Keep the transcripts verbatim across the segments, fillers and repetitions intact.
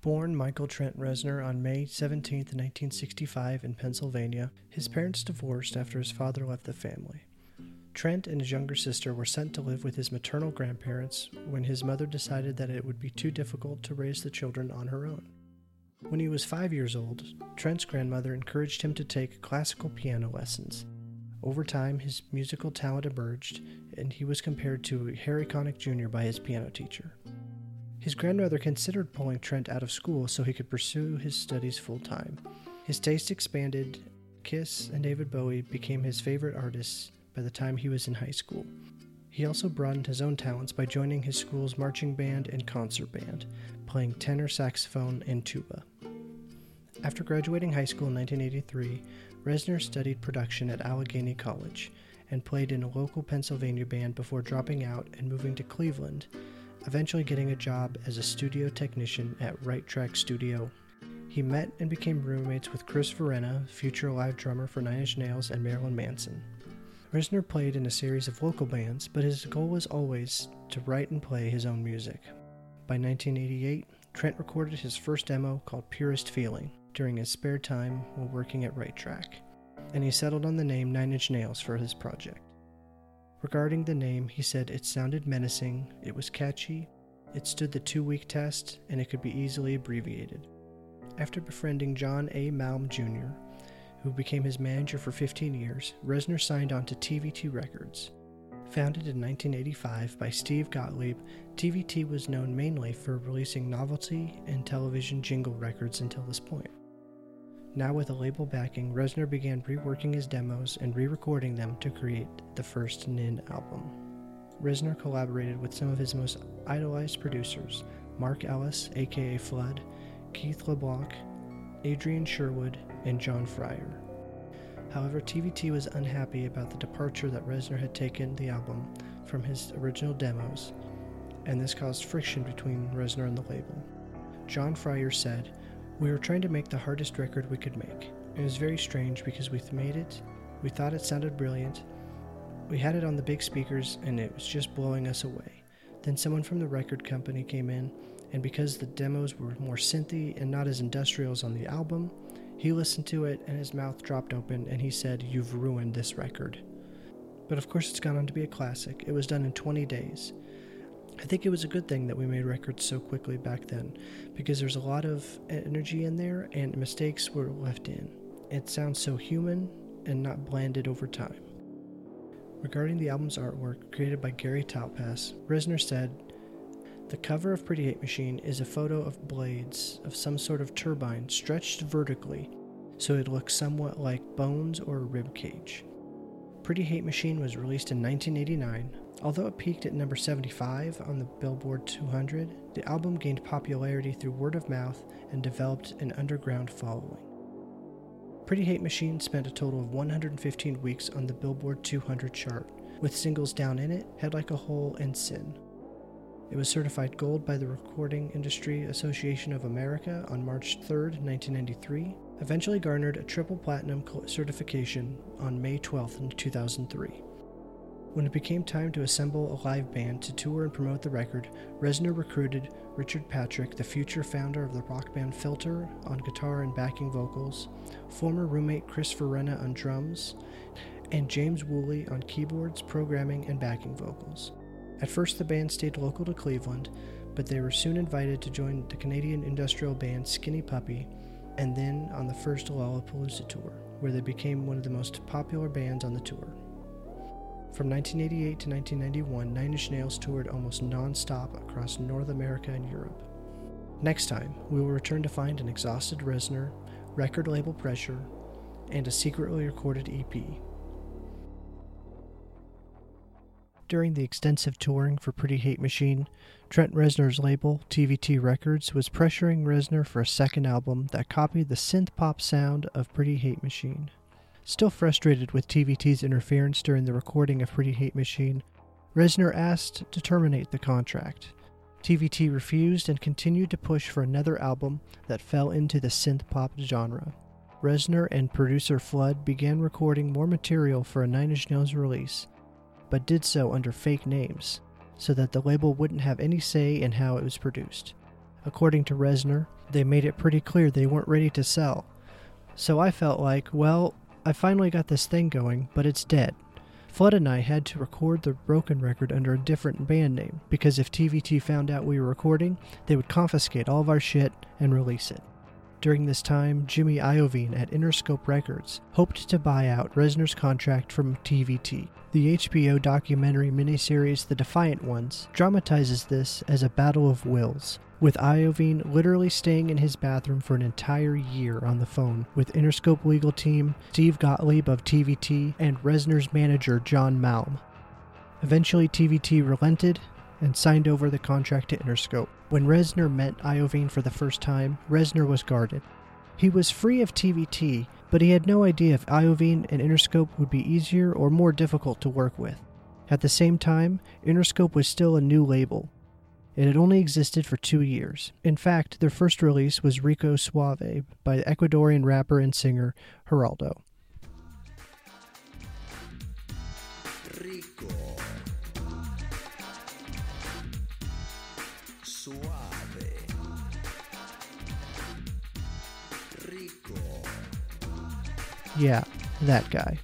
Born Michael Trent Reznor on May seventeenth, nineteen sixty-five in Pennsylvania, his parents divorced after his father left the family. Trent and his younger sister were sent to live with his maternal grandparents when his mother decided that it would be too difficult to raise the children on her own. When he was five years old, Trent's grandmother encouraged him to take classical piano lessons. Over time, his musical talent emerged, and he was compared to Harry Connick Junior by his piano teacher. His grandmother considered pulling Trent out of school so he could pursue his studies full-time. His taste expanded. Kiss and David Bowie became his favorite artists by the time he was in high school. He also broadened his own talents by joining his school's marching band and concert band, playing tenor saxophone and tuba. After graduating high school in nineteen eighty-three, Reznor studied production at Allegheny College and played in a local Pennsylvania band before dropping out and moving to Cleveland, eventually getting a job as a studio technician at Right Track Studio. He met and became roommates with Chris Verena, future live drummer for Nine Inch Nails and Marilyn Manson. Reznor played in a series of local bands, but his goal was always to write and play his own music. By nineteen eighty-eight, Trent recorded his first demo called Purest Feeling during his spare time while working at Right Track, and he settled on the name Nine Inch Nails for his project. Regarding the name, he said it sounded menacing, it was catchy, it stood the two-week test, and it could be easily abbreviated. After befriending John A. Malm Junior, who became his manager for fifteen years, Reznor signed on to T V T Records. Founded in nineteen eighty-five by Steve Gottlieb, T V T was known mainly for releasing novelty and television jingle records until this point. Now with a label backing, Reznor began reworking his demos and re-recording them to create the first N I N album. Reznor collaborated with some of his most idolized producers, Mark Ellis, aka Flood, Keith LeBlanc, Adrian Sherwood, and John Fryer. However, T V T was unhappy about the departure that Reznor had taken the album from his original demos, and this caused friction between Reznor and the label. John Fryer said, "We were trying to make the hardest record we could make. It was very strange because we made it, we thought it sounded brilliant, we had it on the big speakers, and it was just blowing us away. Then someone from the record company came in, and because the demos were more synthy and not as industrial as on the album, he listened to it and his mouth dropped open and he said, 'You've ruined this record.' But of course it's gone on to be a classic. It was done in twenty days. I think it was a good thing that we made records so quickly back then, because there's a lot of energy in there and mistakes were left in. It sounds so human and not blanded over time." Regarding the album's artwork, created by Gary Taupass, Reznor said, "The cover of Pretty Hate Machine is a photo of blades of some sort of turbine stretched vertically, so it looks somewhat like bones or a rib cage." Pretty Hate Machine was released in nineteen eighty-nine. Although it peaked at number seventy-five on the Billboard two hundred, the album gained popularity through word of mouth and developed an underground following. Pretty Hate Machine spent a total of one hundred fifteen weeks on the Billboard two hundred chart, with singles Down in It, Head Like a Hole, and Sin. It was certified gold by the Recording Industry Association of America on March third, nineteen ninety-three, eventually garnered a triple platinum certification on May twelfth, two thousand three. When it became time to assemble a live band to tour and promote the record, Reznor recruited Richard Patrick, the future founder of the rock band Filter, on guitar and backing vocals, former roommate Chris Verena on drums, and James Woolley on keyboards, programming, and backing vocals. At first the band stayed local to Cleveland, but they were soon invited to join the Canadian industrial band Skinny Puppy, and then on the first Lollapalooza tour, where they became one of the most popular bands on the tour. From nineteen eighty-eight to nineteen ninety-one, Nine Inch Nails toured almost non-stop across North America and Europe. Next time, we will return to find an exhausted Reznor, record label pressure, and a secretly recorded E P. During the extensive touring for Pretty Hate Machine, Trent Reznor's label, T V T Records, was pressuring Reznor for a second album that copied the synth-pop sound of Pretty Hate Machine. Still frustrated with T V T's interference during the recording of Pretty Hate Machine, Reznor asked to terminate the contract. T V T refused and continued to push for another album that fell into the synth-pop genre. Reznor and producer Flood began recording more material for a Nine Inch Nails release, but did so under fake names, so that the label wouldn't have any say in how it was produced. According to Reznor, they made it pretty clear they weren't ready to sell. So I felt like, well, I finally got this thing going, but it's dead. Flood and I had to record the Broken record under a different band name, because if T V T found out we were recording, they would confiscate all of our shit and release it. During this time, Jimmy Iovine at Interscope Records hoped to buy out Reznor's contract from T V T. The H B O documentary miniseries The Defiant Ones dramatizes this as a battle of wills, with Iovine literally staying in his bathroom for an entire year on the phone with Interscope legal team, Steve Gottlieb of T V T, and Reznor's manager John Malm. Eventually T V T relented and signed over the contract to Interscope. When Reznor met Iovine for the first time, Reznor was guarded. He was free of T V T, but he had no idea if Iovine and Interscope would be easier or more difficult to work with. At the same time, Interscope was still a new label. It had only existed for two years. In fact, their first release was Rico Suave by Ecuadorian rapper and singer Geraldo. Rico Suave Rico. Yeah, that guy.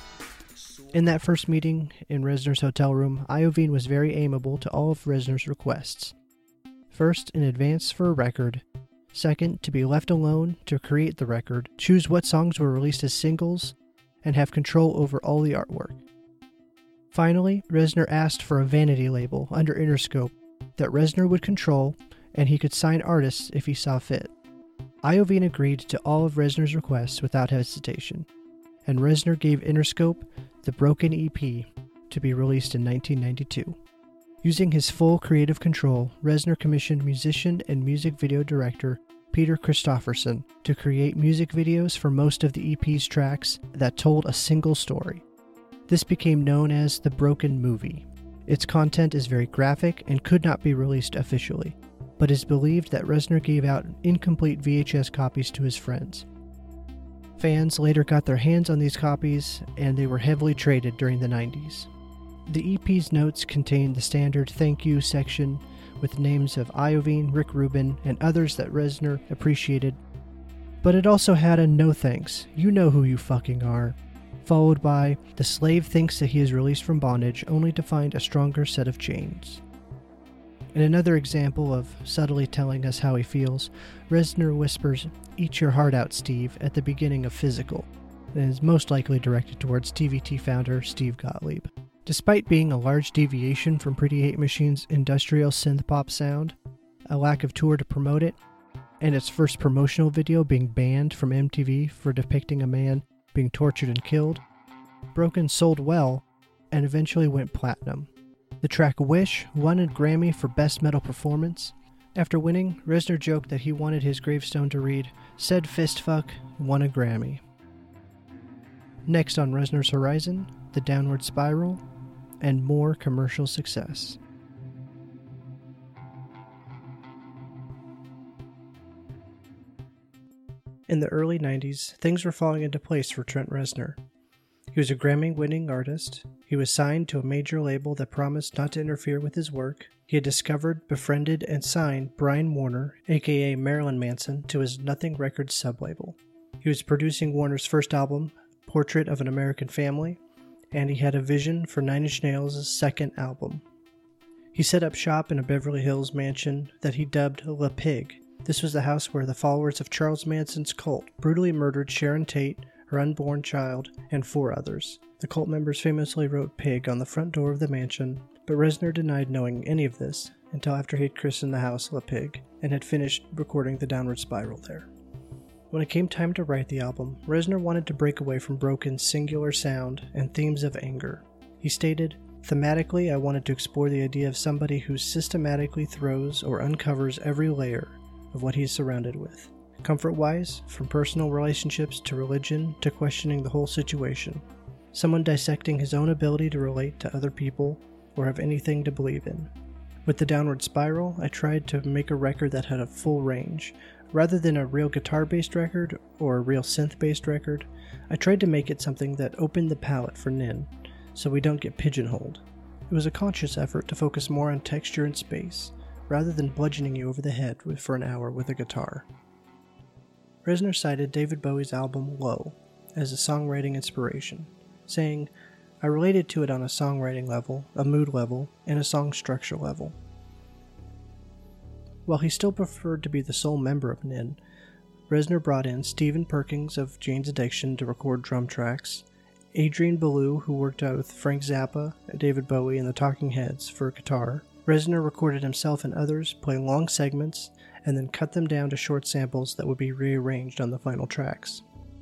In that first meeting in Reznor's hotel room, Iovine was very amiable to all of Reznor's requests. First, an advance for a record. Second, to be left alone to create the record, choose what songs were released as singles, and have control over all the artwork. Finally, Reznor asked for a vanity label under Interscope that Reznor would control, and he could sign artists if he saw fit. Iovine agreed to all of Reznor's requests without hesitation, and Reznor gave Interscope the Broken E P to be released in nineteen ninety-two. Using his full creative control, Reznor commissioned musician and music video director Peter Christopherson to create music videos for most of the E P's tracks that told a single story. This became known as the Broken Movie. Its content is very graphic and could not be released officially, but is believed that Reznor gave out incomplete V H S copies to his friends. Fans later got their hands on these copies, and they were heavily traded during the nineties. The E P's notes contained the standard thank you section with names of Iovine, Rick Rubin, and others that Reznor appreciated, but it also had a no thanks, you know who you fucking are, followed by the slave thinks that he is released from bondage only to find a stronger set of chains. In another example of subtly telling us how he feels, Reznor whispers, "Eat your heart out, Steve," at the beginning of Physical, and is most likely directed towards T V T founder Steve Gottlieb. Despite being a large deviation from Pretty Hate Machine's industrial synth-pop sound, a lack of tour to promote it, and its first promotional video being banned from M T V for depicting a man being tortured and killed, Broken sold well and eventually went platinum. The track Wish won a Grammy for Best Metal Performance. After winning, Reznor joked that he wanted his gravestone to read, "Said Fistfuck, won a Grammy." Next on Reznor's horizon, The Downward Spiral, and more commercial success. In the early nineties, things were falling into place for Trent Reznor. He was a Grammy-winning artist. He was signed to a major label that promised not to interfere with his work. He had discovered, befriended, and signed Brian Warner, aka Marilyn Manson, to his Nothing Records sublabel. He was producing Warner's first album, Portrait of an American Family, and he had a vision for Nine Inch Nails' second album. He set up shop in a Beverly Hills mansion that he dubbed Le Pig. This was the house where the followers of Charles Manson's cult brutally murdered Sharon Tate, her unborn child, and four others. The cult members famously wrote Pig on the front door of the mansion, but Reznor denied knowing any of this until after he had christened the house Le Pig and had finished recording The Downward Spiral there. When it came time to write the album, Reznor wanted to break away from Broken's singular sound and themes of anger. He stated, "Thematically, I wanted to explore the idea of somebody who systematically throws or uncovers every layer of what he is surrounded with. Comfort-wise, from personal relationships to religion to questioning the whole situation. Someone dissecting his own ability to relate to other people or have anything to believe in." With The Downward Spiral, I tried to make a record that had a full range. Rather than a real guitar-based record or a real synth-based record, I tried to make it something that opened the palette for Nin, so we don't get pigeonholed. It was a conscious effort to focus more on texture and space, rather than bludgeoning you over the head for an hour with a guitar. Reznor cited David Bowie's album Low as a songwriting inspiration, saying, "I related to it on a songwriting level, a mood level, and a song structure level." While he still preferred to be the sole member of N I N, Reznor brought in Stephen Perkins of Jane's Addiction to record drum tracks, Adrian Belew, who worked out with Frank Zappa, David Bowie, and the Talking Heads, for guitar. Reznor recorded himself and others, playing long segments, and then cut them down to short samples that would be rearranged on the final tracks.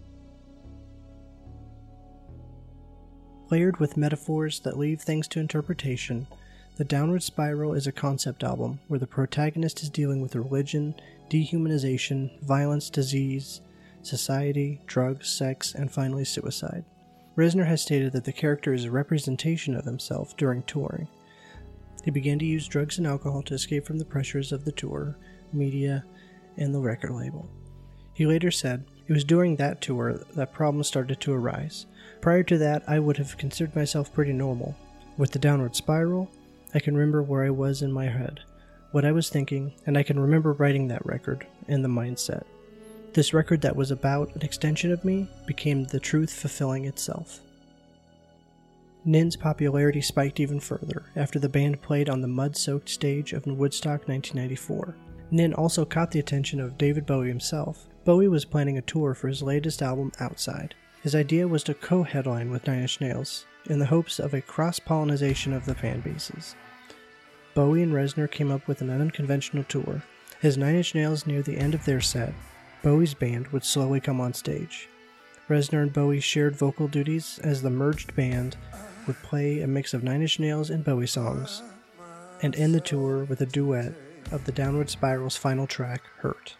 Layered with metaphors that leave things to interpretation, The Downward Spiral is a concept album where the protagonist is dealing with religion, dehumanization, violence, disease, society, drugs, sex, and finally suicide. Reznor has stated that the character is a representation of himself during touring. He began to use drugs and alcohol to escape from the pressures of the tour, media, and the record label. He later said, "It was during that tour that problems started to arise. Prior to that, I would have considered myself pretty normal. With The Downward Spiral, I can remember where I was in my head, what I was thinking, and I can remember writing that record and the mindset. This record that was about an extension of me became the truth fulfilling itself." N I N's popularity spiked even further after the band played on the mud-soaked stage of Woodstock nineteen ninety-four. N I N also caught the attention of David Bowie himself. Bowie was planning a tour for his latest album, Outside. His idea was to co-headline with Nine Inch Nails, in the hopes of a cross-pollination of the fan bases. Bowie and Reznor came up with an unconventional tour. As Nine Inch Nails neared the end of their set, Bowie's band would slowly come on stage. Reznor and Bowie shared vocal duties as the merged band would play a mix of Nine Inch Nails and Bowie songs, and end the tour with a duet of The Downward Spiral's final track, Hurt.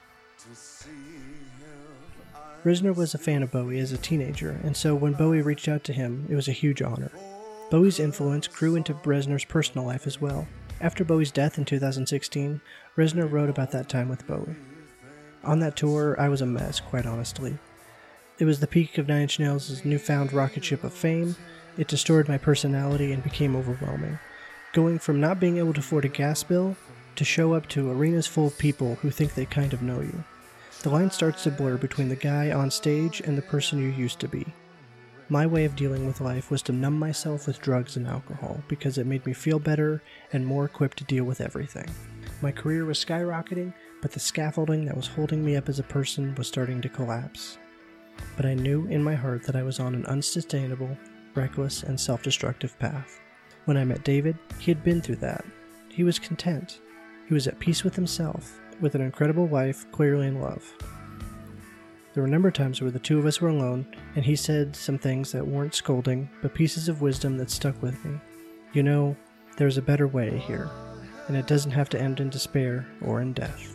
Reznor was a fan of Bowie as a teenager, and so when Bowie reached out to him, it was a huge honor. Bowie's influence grew into Reznor's personal life as well. After Bowie's death in two thousand sixteen, Reznor wrote about that time with Bowie. "On that tour, I was a mess, quite honestly. It was the peak of Nine Inch Nails' newfound rocket ship of fame. It distorted my personality and became overwhelming. Going from not being able to afford a gas bill to show up to arenas full of people who think they kind of know you. The line starts to blur between the guy on stage and the person you used to be. My way of dealing with life was to numb myself with drugs and alcohol because it made me feel better and more equipped to deal with everything. My career was skyrocketing, but the scaffolding that was holding me up as a person was starting to collapse. But I knew in my heart that I was on an unsustainable, reckless, and self-destructive path. When I met David, he had been through that. He was content. He was at peace with himself, with an incredible wife, clearly in love. There were a number of times where the two of us were alone, and he said some things that weren't scolding, but pieces of wisdom that stuck with me. You know, there's a better way here, and it doesn't have to end in despair or in death."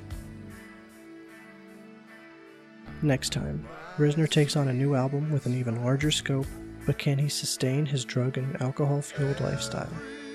Next time, Reznor takes on a new album with an even larger scope, but can he sustain his drug and alcohol-fueled lifestyle?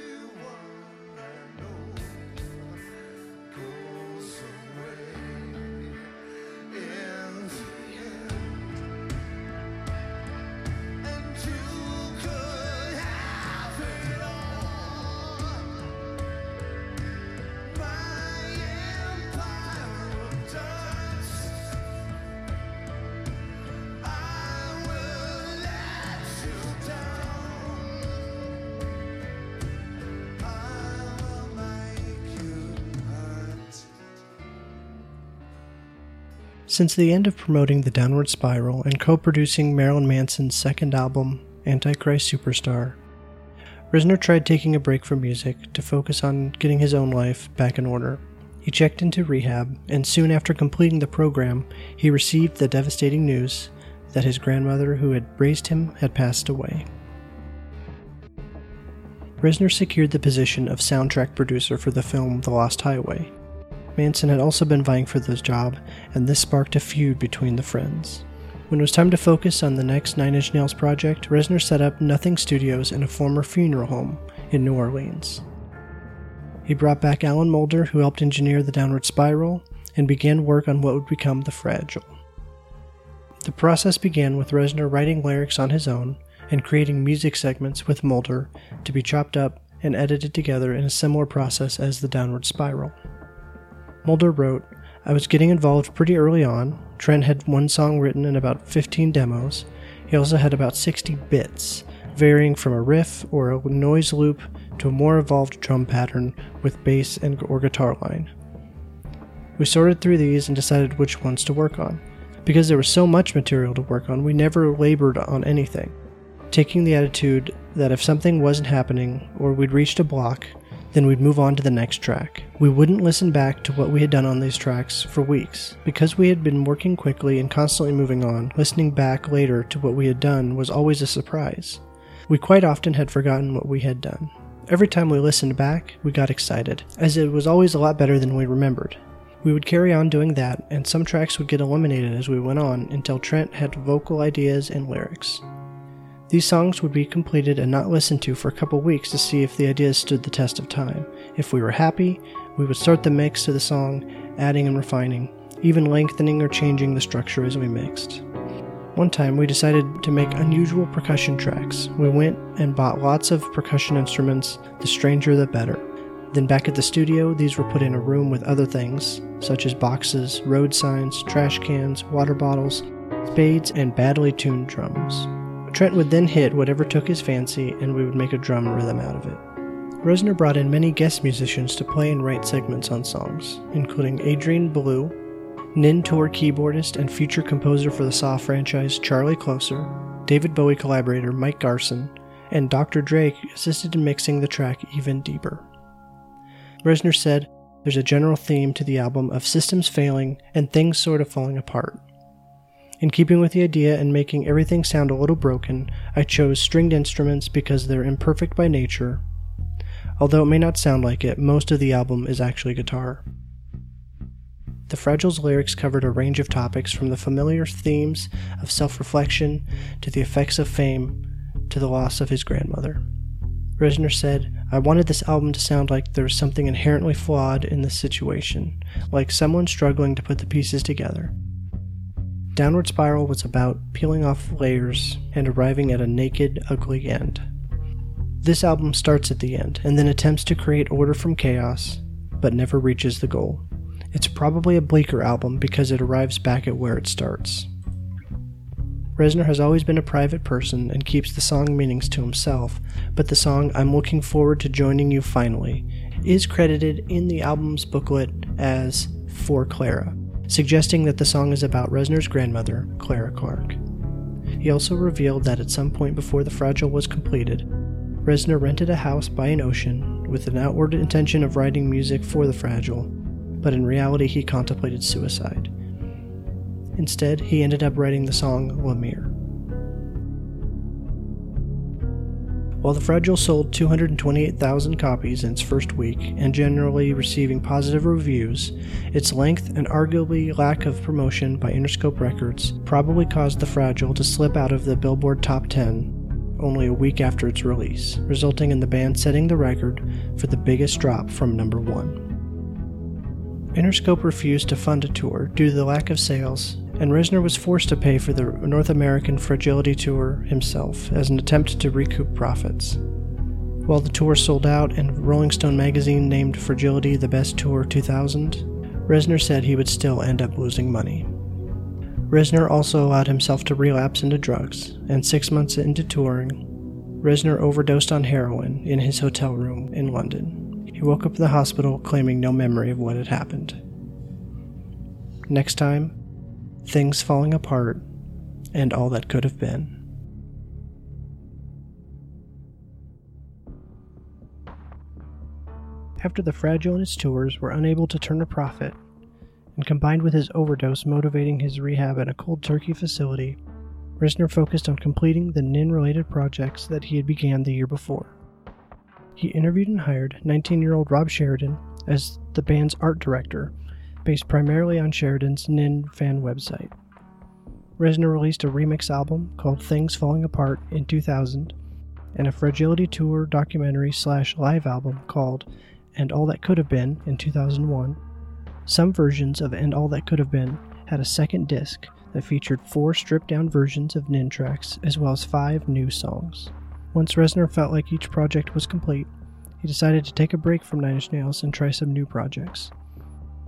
Since the end of promoting The Downward Spiral and co-producing Marilyn Manson's second album, Antichrist Superstar, Reznor tried taking a break from music to focus on getting his own life back in order. He checked into rehab, and soon after completing the program, he received the devastating news that his grandmother who had raised him had passed away. Reznor secured the position of soundtrack producer for the film The Lost Highway. Manson had also been vying for this job, and this sparked a feud between the friends. When it was time to focus on the next Nine Inch Nails project, Reznor set up Nothing Studios in a former funeral home in New Orleans. He brought back Alan Moulder, who helped engineer The Downward Spiral, and began work on what would become The Fragile. The process began with Reznor writing lyrics on his own and creating music segments with Moulder to be chopped up and edited together in a similar process as The Downward Spiral. Mulder wrote, "I was getting involved pretty early on. Trent had one song written and about fifteen demos. He also had about sixty bits, varying from a riff or a noise loop to a more evolved drum pattern with bass and or guitar line. We sorted through these and decided which ones to work on. Because there was so much material to work on, we never labored on anything, taking the attitude that if something wasn't happening or we'd reached a block, then we'd move on to the next track. We wouldn't listen back to what we had done on these tracks for weeks. Because we had been working quickly and constantly moving on, listening back later to what we had done was always a surprise. We quite often had forgotten what we had done. Every time we listened back, we got excited, as it was always a lot better than we remembered. We would carry on doing that, and some tracks would get eliminated as we went on until Trent had vocal ideas and lyrics. These songs would be completed and not listened to for a couple weeks to see if the ideas stood the test of time. If we were happy, we would start the mix to the song, adding and refining, even lengthening or changing the structure as we mixed. One time we decided to make unusual percussion tracks. We went and bought lots of percussion instruments, the stranger the better. Then back at the studio, these were put in a room with other things, such as boxes, road signs, trash cans, water bottles, spades, and badly tuned drums. Trent would then hit whatever took his fancy, and we would make a drum rhythm out of it. Reznor brought in many guest musicians to play and write segments on songs, including Adrian Belew, Nin tour keyboardist and future composer for the Saw franchise Charlie Closer, David Bowie collaborator Mike Garson, and Doctor Dre assisted in mixing the track even deeper. Reznor said, "There's a general theme to the album of systems failing and things sort of falling apart. In keeping with the idea and making everything sound a little broken, I chose stringed instruments because they're imperfect by nature. Although it may not sound like it, most of the album is actually guitar." The Fragile's lyrics covered a range of topics from the familiar themes of self-reflection to the effects of fame to the loss of his grandmother. Reznor said, "I wanted this album to sound like there was something inherently flawed in this situation, like someone struggling to put the pieces together. Downward Spiral was about peeling off layers and arriving at a naked, ugly end. This album starts at the end and then attempts to create order from chaos, but never reaches the goal. It's probably a bleaker album because it arrives back at where it starts." Reznor has always been a private person and keeps the song meanings to himself, but the song "I'm Looking Forward to Joining You Finally" is credited in the album's booklet as "For Clara," suggesting that the song is about Reznor's grandmother, Clara Clark. He also revealed that at some point before The Fragile was completed, Reznor rented a house by an ocean with an outward intention of writing music for The Fragile, but in reality he contemplated suicide. Instead, he ended up writing the song Lemire. While The Fragile sold two hundred twenty-eight thousand copies in its first week and generally receiving positive reviews, its length and arguably lack of promotion by Interscope Records probably caused The Fragile to slip out of the Billboard Top ten only a week after its release, resulting in the band setting the record for the biggest drop from number one. Interscope refused to fund a tour due to the lack of sales, and Reznor was forced to pay for the North American Fragility Tour himself as an attempt to recoup profits. While the tour sold out and Rolling Stone magazine named Fragility the best tour two thousand, Reznor said he would still end up losing money. Reznor also allowed himself to relapse into drugs, and six months into touring, Reznor overdosed on heroin in his hotel room in London. He woke up in the hospital claiming no memory of what had happened. Next time, Things Falling Apart, and All That Could Have Been. After The Fragile and its tours were unable to turn a profit, and combined with his overdose motivating his rehab at a cold turkey facility, Reznor focused on completing the Nin-related projects that he had began the year before. He interviewed and hired nineteen-year-old Rob Sheridan as the band's art director, based primarily on Sheridan's Nin fan website. Reznor released a remix album called Things Falling Apart in two thousand, and a Fragility Tour documentary slash live album called And All That Could Have Been in two thousand one. Some versions of And All That Could Have Been had a second disc that featured four stripped-down versions of Nin tracks as well as five new songs. Once Reznor felt like each project was complete, he decided to take a break from Nine Inch Nails and try some new projects.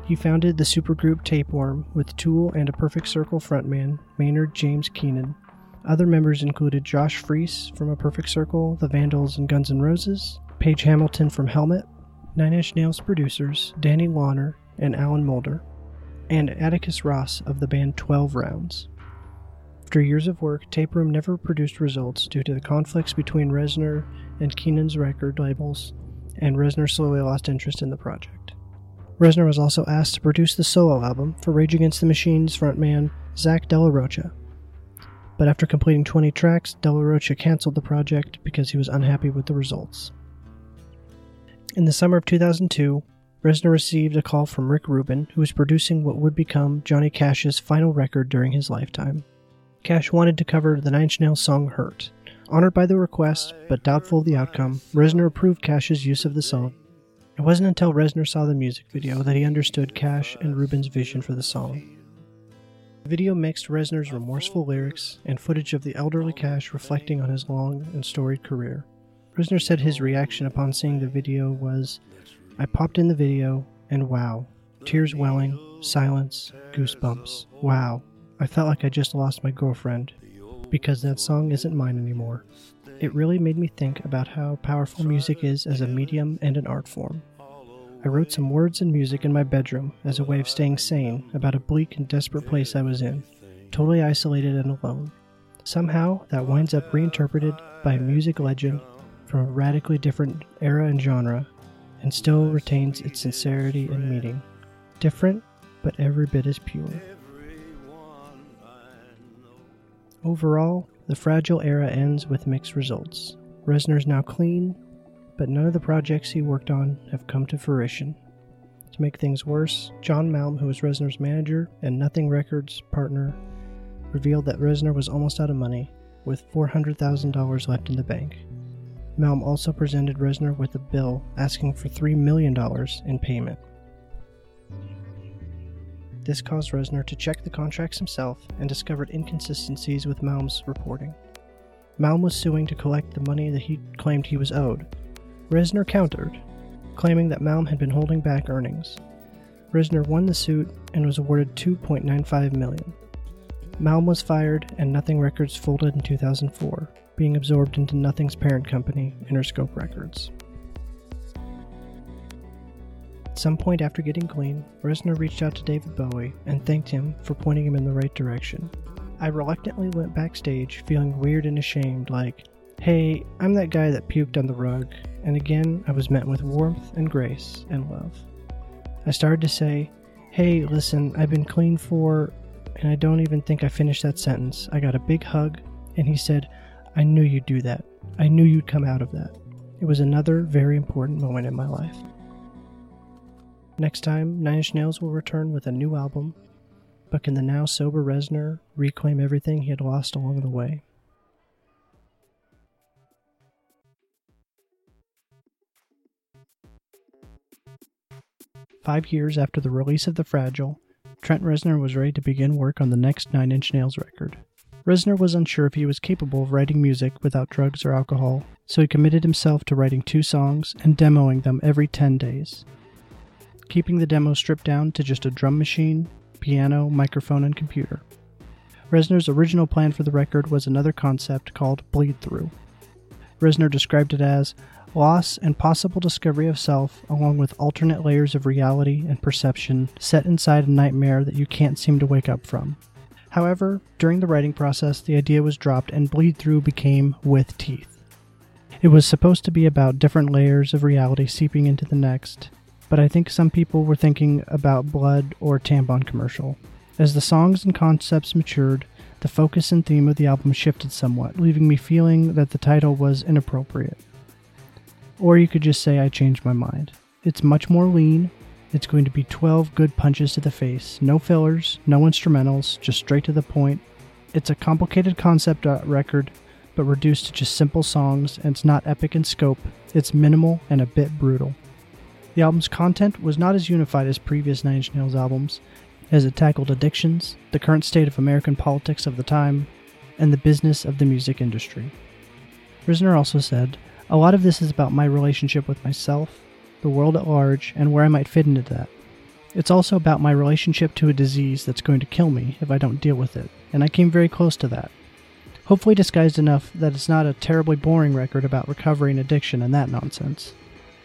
He founded the supergroup Tapeworm with Tool and a Perfect Circle frontman, Maynard James Keenan. Other members included Josh Freese from A Perfect Circle, The Vandals, and Guns N' Roses, Paige Hamilton from Helmet, Nine Inch Nails producers Danny Launer and Alan Moulder, and Atticus Ross of the band twelve rounds. After years of work, Tapeworm never produced results due to the conflicts between Reznor and Keenan's record labels, and Reznor slowly lost interest in the project. Reznor was also asked to produce the solo album for Rage Against the Machine's frontman Zach De La Rocha. But after completing twenty tracks, De La Rocha canceled the project because he was unhappy with the results. In the summer of two thousand two, Reznor received a call from Rick Rubin, who was producing what would become Johnny Cash's final record during his lifetime. Cash wanted to cover the Nine Inch Nails song Hurt. Honored by the request, but doubtful of the outcome, Reznor approved Cash's use of the song. It wasn't until Reznor saw the music video that he understood Cash and Rubin's vision for the song. The video mixed Reznor's remorseful lyrics and footage of the elderly Cash reflecting on his long and storied career. Reznor said his reaction upon seeing the video was, "I popped in the video, and wow, tears welling, silence, goosebumps. Wow, I felt like I just lost my girlfriend, because that song isn't mine anymore." It really made me think about how powerful music is as a medium and an art form. I wrote some words and music in my bedroom as a way of staying sane about a bleak and desperate place I was in, totally isolated and alone. Somehow, that winds up reinterpreted by a music legend from a radically different era and genre, and still retains its sincerity and meaning. Different, but every bit as pure. Overall, the Fragile era ends with mixed results. Reznor's now clean, but none of the projects he worked on have come to fruition. To make things worse, John Malm, who was Reznor's manager and Nothing Records partner, revealed that Reznor was almost out of money, with four hundred thousand dollars left in the bank. Malm also presented Reznor with a bill asking for three million dollars in payment. This caused Reznor to check the contracts himself and discovered inconsistencies with Malm's reporting. Malm was suing to collect the money that he claimed he was owed. Reznor countered, claiming that Malm had been holding back earnings. Reznor won the suit and was awarded two point nine five million dollars. Malm was fired and Nothing Records folded in two thousand four, being absorbed into Nothing's parent company, Interscope Records. At some point after getting clean, Reznor reached out to David Bowie and thanked him for pointing him in the right direction. I reluctantly went backstage, feeling weird and ashamed, like, "Hey, I'm that guy that puked on the rug," and again I was met with warmth and grace and love. I started to say, "Hey, listen, I've been clean for," and I don't even think I finished that sentence. I got a big hug, and he said, "I knew you'd do that. I knew you'd come out of that." It was another very important moment in my life. Next time, Nine Inch Nails will return with a new album, but can the now sober Reznor reclaim everything he had lost along the way? Five years after the release of The Fragile, Trent Reznor was ready to begin work on the next Nine Inch Nails record. Reznor was unsure if he was capable of writing music without drugs or alcohol, so he committed himself to writing two songs and demoing them every ten days. Keeping the demo stripped down to just a drum machine, piano, microphone, and computer. Reznor's original plan for the record was another concept called Bleed Through. Reznor described it as loss and possible discovery of self, along with alternate layers of reality and perception set inside a nightmare that you can't seem to wake up from. However, during the writing process, the idea was dropped and Bleed Through became With Teeth. It was supposed to be about different layers of reality seeping into the next, but I think some people were thinking about blood or tampon commercial. As the songs and concepts matured, the focus and theme of the album shifted somewhat, leaving me feeling that the title was inappropriate. Or you could just say I changed my mind. It's much more lean. It's going to be twelve good punches to the face. No fillers, no instrumentals, just straight to the point. It's a complicated concept record, but reduced to just simple songs, and it's not epic in scope. It's minimal and a bit brutal. The album's content was not as unified as previous Nine Inch Nails albums, as it tackled addictions, the current state of American politics of the time, and the business of the music industry. Reznor also said, "A lot of this is about my relationship with myself, the world at large, and where I might fit into that. It's also about my relationship to a disease that's going to kill me if I don't deal with it, and I came very close to that. Hopefully disguised enough that it's not a terribly boring record about recovery and addiction and that nonsense.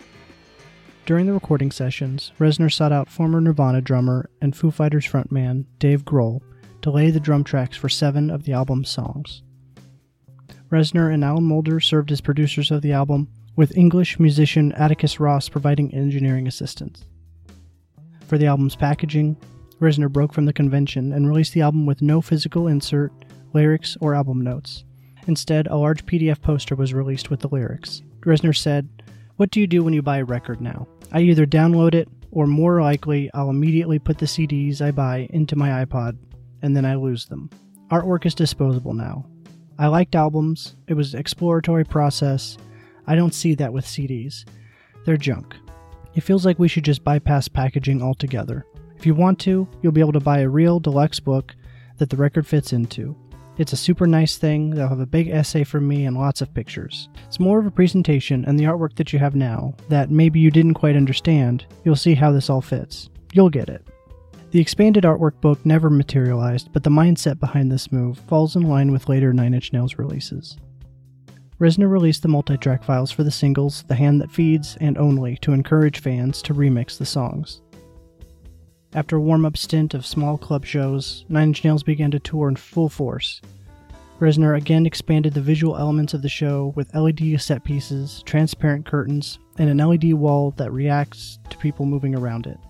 During the recording sessions, Reznor sought out former Nirvana drummer and Foo Fighters frontman Dave Grohl to lay the drum tracks for seven of the album's songs. Reznor and Alan Moulder served as producers of the album, with English musician Atticus Ross providing engineering assistance. For the album's packaging, Reznor broke from the convention and released the album with no physical insert, lyrics, or album notes. Instead, a large P D F poster was released with the lyrics. Reznor said, "What do you do when you buy a record now? I either download it, or more likely, I'll immediately put the C Ds I buy into my iPod, and then I lose them. Artwork is disposable now. I liked albums. It was an exploratory process. I don't see that with C Ds. They're junk. It feels like we should just bypass packaging altogether. If you want to, you'll be able to buy a real deluxe book that the record fits into. It's a super nice thing. They'll have a big essay from me and lots of pictures. It's more of a presentation, and the artwork that you have now, that maybe you didn't quite understand, you'll see how this all fits. You'll get it." The expanded artwork book never materialized, but the mindset behind this move falls in line with later Nine Inch Nails releases. Reznor released the multi-track files for the singles The Hand That Feeds and Only to encourage fans to remix the songs. After a warm-up stint of small club shows, Nine Inch Nails began to tour in full force. Reznor again expanded the visual elements of the show with L E D set pieces, transparent curtains, and an L E D wall that reacts to people moving around it.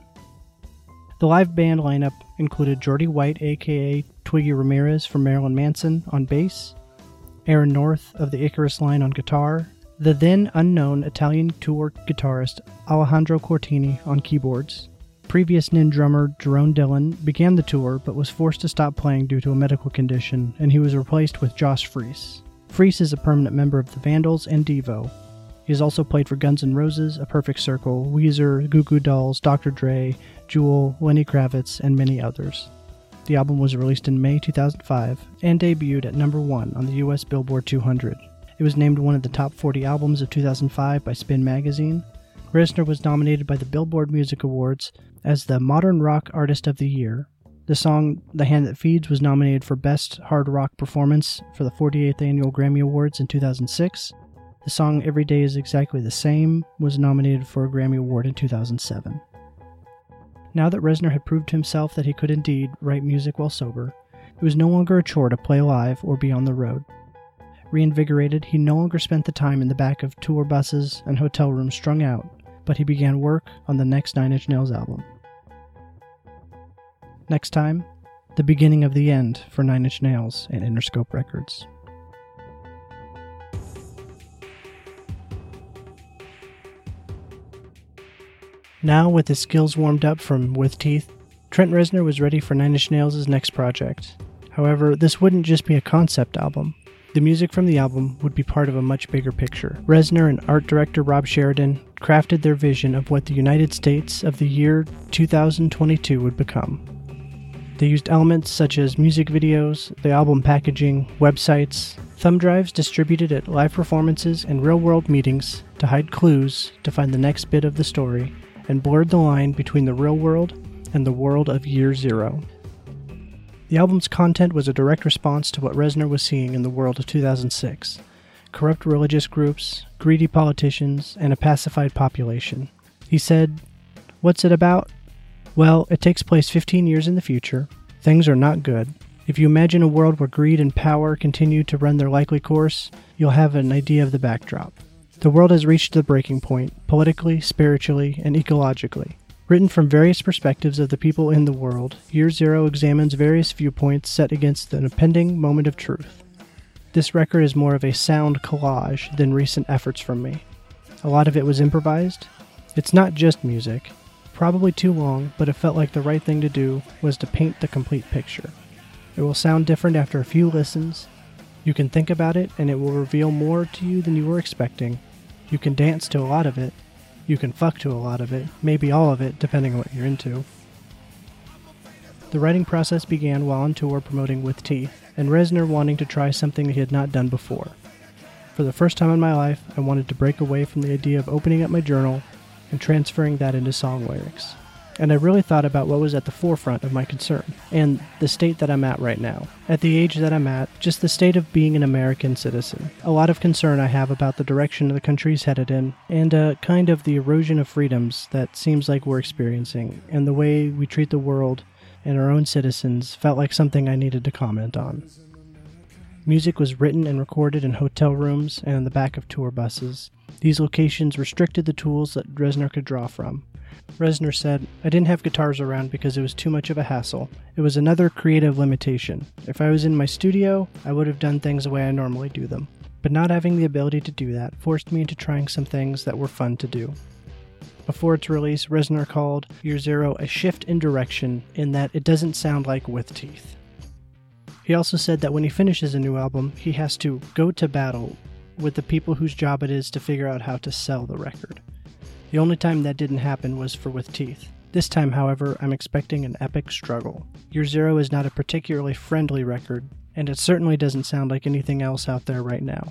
The live band lineup included Jordy White, aka Twiggy Ramirez from Marilyn Manson, on bass, Aaron North of the Icarus Line on guitar, the then unknown Italian tour guitarist Alejandro Cortini on keyboards. Previous Nin drummer Jerome Dillon began the tour but was forced to stop playing due to a medical condition, and he was replaced with Josh Freese. Freese is a permanent member of the Vandals and Devo. He has also played for Guns N' Roses, A Perfect Circle, Weezer, Goo Goo Dolls, Doctor Dre, Jewel, Lenny Kravitz, and many others. The album was released in May two thousand five and debuted at number one on the U S Billboard two hundred. It was named one of the top forty albums of two thousand five by Spin Magazine. Reznor was nominated by the Billboard Music Awards as the Modern Rock Artist of the Year. The song The Hand That Feeds was nominated for Best Hard Rock Performance for the forty-eighth Annual Grammy Awards in two thousand six. The song Every Day Is Exactly the Same was nominated for a Grammy Award in two thousand seven. Now that Reznor had proved to himself that he could indeed write music while sober, it was no longer a chore to play live or be on the road. Reinvigorated, he no longer spent the time in the back of tour buses and hotel rooms strung out, but he began work on the next Nine Inch Nails album. Next time, the beginning of the end for Nine Inch Nails and Interscope Records. Now, with his skills warmed up from With Teeth, Trent Reznor was ready for Nine Inch Nails' next project. However, this wouldn't just be a concept album. The music from the album would be part of a much bigger picture. Reznor and art director Rob Sheridan crafted their vision of what the United States of the year two thousand twenty-two would become. They used elements such as music videos, the album packaging, websites, thumb drives distributed at live performances and real-world meetings to hide clues to find the next bit of the story, and blurred the line between the real world and the world of Year Zero. The album's content was a direct response to what Reznor was seeing in the world of two thousand six. Corrupt religious groups, greedy politicians, and a pacified population. He said, "What's it about? Well, it takes place fifteen years in the future. Things are not good. If you imagine a world where greed and power continue to run their likely course, you'll have an idea of the backdrop. The world has reached the breaking point, politically, spiritually, and ecologically. Written from various perspectives of the people in the world, Year Zero examines various viewpoints set against an impending moment of truth. This record is more of a sound collage than recent efforts from me. A lot of it was improvised. It's not just music. Probably too long, but it felt like the right thing to do was to paint the complete picture. It will sound different after a few listens. You can think about it, and it will reveal more to you than you were expecting. You can dance to a lot of it. You can fuck to a lot of it, maybe all of it, depending on what you're into." The writing process began while on tour promoting With Teeth, and Reznor wanting to try something he had not done before. For the first time in my life, I wanted to break away from the idea of opening up my journal and transferring that into song lyrics. and I really thought about what was at the forefront of my concern, and the state that I'm at right now. At the age that I'm at, just the state of being an American citizen. A lot of concern I have about the direction the country's headed in, and uh, kind of the erosion of freedoms that seems like we're experiencing, and the way we treat the world and our own citizens felt like something I needed to comment on. Music was written and recorded in hotel rooms and in the back of tour buses. These locations restricted the tools that Reznor could draw from. Reznor said, "I didn't have guitars around because it was too much of a hassle. It was another creative limitation. If I was in my studio, I would have done things the way I normally do them. But not having the ability to do that forced me into trying some things that were fun to do." Before its release, Reznor called Year Zero a shift in direction in that it doesn't sound like With Teeth. He also said that when he finishes a new album, he has to go to battle with the people whose job it is to figure out how to sell the record. The only time that didn't happen was for With Teeth. This time, however, I'm expecting an epic struggle. Year Zero is not a particularly friendly record, and it certainly doesn't sound like anything else out there right now.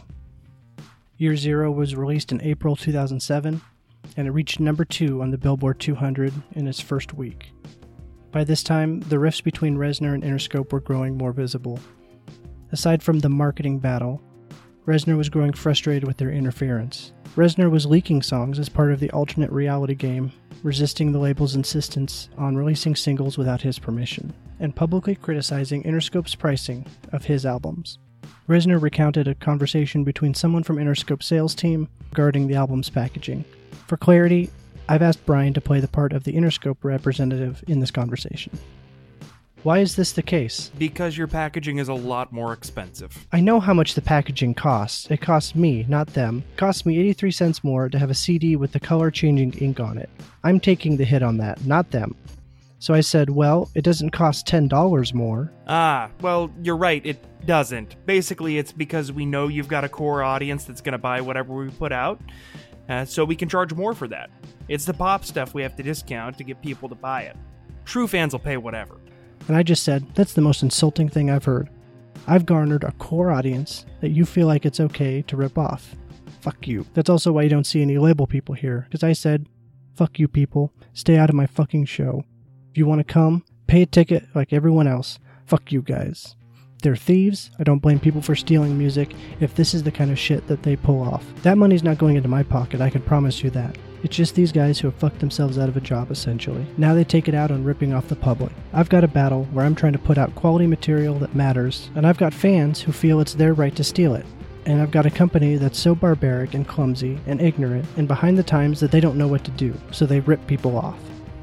Year Zero was released in April two thousand seven, and it reached number two on the Billboard two hundred in its first week. By this time, the rifts between Reznor and Interscope were growing more visible. Aside from the marketing battle, Reznor was growing frustrated with their interference. Reznor was leaking songs as part of the alternate reality game, resisting the label's insistence on releasing singles without his permission, and publicly criticizing Interscope's pricing of his albums. Reznor recounted a conversation between someone from Interscope's sales team regarding the album's packaging. For clarity, I've asked Brian to play the part of the Interscope representative in this conversation. Why is this the case? Because your packaging is a lot more expensive. I know how much the packaging costs. It costs me, not them. It costs me eighty-three cents more to have a C D with the color-changing ink on it. I'm taking the hit on that, not them. So I said, well, it doesn't cost ten dollars more. Ah, well, you're right, it doesn't. Basically, it's because we know you've got a core audience that's going to buy whatever we put out, uh, so we can charge more for that. It's the pop stuff we have to discount to get people to buy it. True fans will pay whatever. And I just said, that's the most insulting thing I've heard. I've garnered a core audience that you feel like it's okay to rip off. Fuck you. That's also why you don't see any label people here, because I said, fuck you people, stay out of my fucking show. If you want to come, pay a ticket like everyone else. Fuck you guys. They're thieves. I don't blame people for stealing music if this is the kind of shit that they pull off. That money's not going into my pocket, I can promise you that. It's just these guys who have fucked themselves out of a job, essentially. Now they take it out on ripping off the public. I've got a battle where I'm trying to put out quality material that matters, and I've got fans who feel it's their right to steal it. And I've got a company that's so barbaric and clumsy and ignorant and behind the times that they don't know what to do, so they rip people off.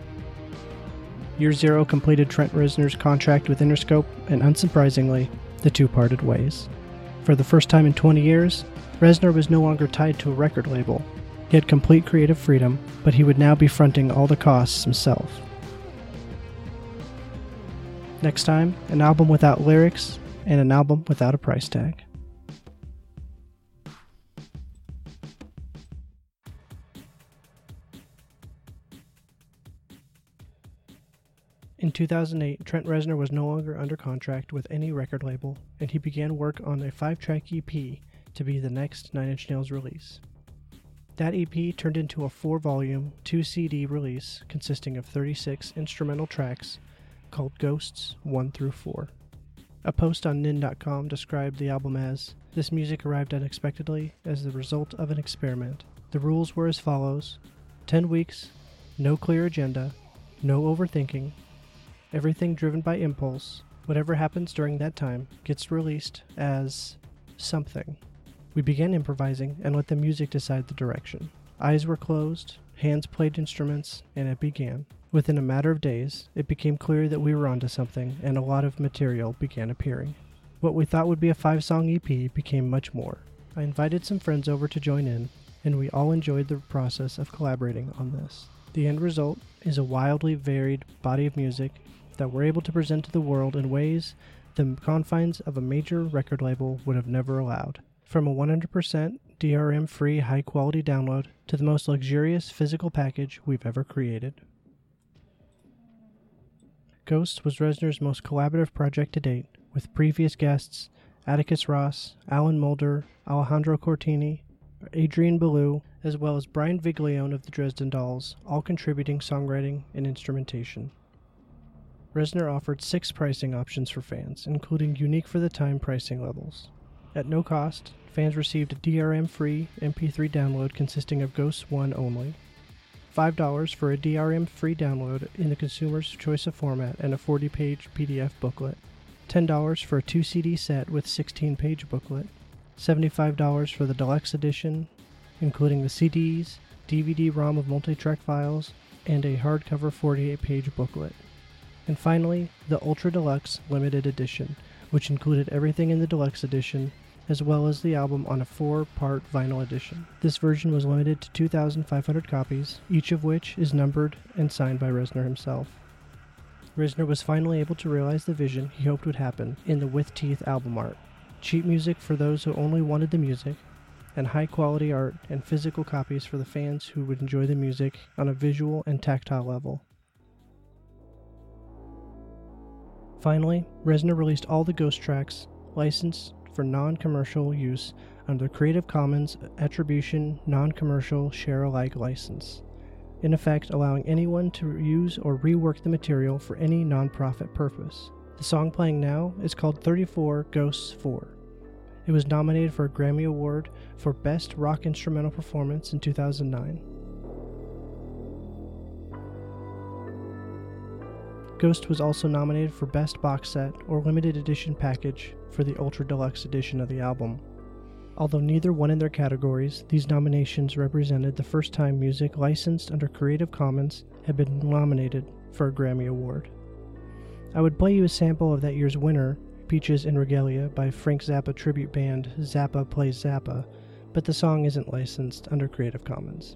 Year Zero completed Trent Reznor's contract with Interscope, and unsurprisingly, the two parted ways. For the first time in twenty years, Reznor was no longer tied to a record label. He had complete creative freedom, but he would now be fronting all the costs himself. Next time, an album without lyrics, and an album without a price tag. In two thousand eight, Trent Reznor was no longer under contract with any record label, and he began work on a five-track E P to be the next Nine Inch Nails release. That E P turned into a four-volume, two C D release consisting of thirty-six instrumental tracks called Ghosts one through four. A post on nin dot com described the album as, "This music arrived unexpectedly as the result of an experiment. The rules were as follows: ten weeks, no clear agenda, no overthinking, everything driven by impulse. Whatever happens during that time gets released as something. We began improvising and let the music decide the direction. Eyes were closed, hands played instruments, and it began. Within a matter of days, it became clear that we were onto something, and a lot of material began appearing. What we thought would be a five-song E P became much more. I invited some friends over to join in, and we all enjoyed the process of collaborating on this. The end result is a wildly varied body of music that we're able to present to the world in ways the confines of a major record label would have never allowed. From a one hundred percent D R M-free high-quality download to the most luxurious physical package we've ever created." Ghosts was Reznor's most collaborative project to date, with previous guests Atticus Ross, Alan Moulder, Alejandro Cortini, Adrian Belew, as well as Brian Viglione of the Dresden Dolls, all contributing songwriting and instrumentation. Reznor offered six pricing options for fans, including unique for the time pricing levels. At no cost, fans received a D R M-free M P three download consisting of Ghosts one only, five dollars for a D R M-free download in the consumer's choice of format and a forty-page P D F booklet, ten dollars for a two C D set with sixteen-page booklet, seventy-five dollars for the deluxe edition, including the C Ds, D V D-ROM of multi-track files, and a hardcover forty-eight-page booklet. And finally, the Ultra Deluxe Limited Edition, which included everything in the deluxe edition, as well as the album on a four-part vinyl edition. This version was limited to two thousand five hundred copies, each of which is numbered and signed by Reznor himself. Reznor was finally able to realize the vision he hoped would happen in the With Teeth album art. Cheap music for those who only wanted the music, and high-quality art and physical copies for the fans who would enjoy the music on a visual and tactile level. Finally, Reznor released all the Ghost tracks licensed for non-commercial use under the Creative Commons Attribution Non-Commercial Share-alike license, in effect allowing anyone to use or rework the material for any non-profit purpose. The song playing now is called thirty-four Ghosts four. It was nominated for a Grammy Award for Best Rock Instrumental Performance in two thousand nine. Ghost was also nominated for Best Box Set or Limited Edition Package for the Ultra Deluxe edition of the album. Although neither won in their categories, these nominations represented the first time music licensed under Creative Commons had been nominated for a Grammy Award. I would play you a sample of that year's winner, Peaches and Regalia by Frank Zappa tribute band Zappa Plays Zappa, but the song isn't licensed under Creative Commons.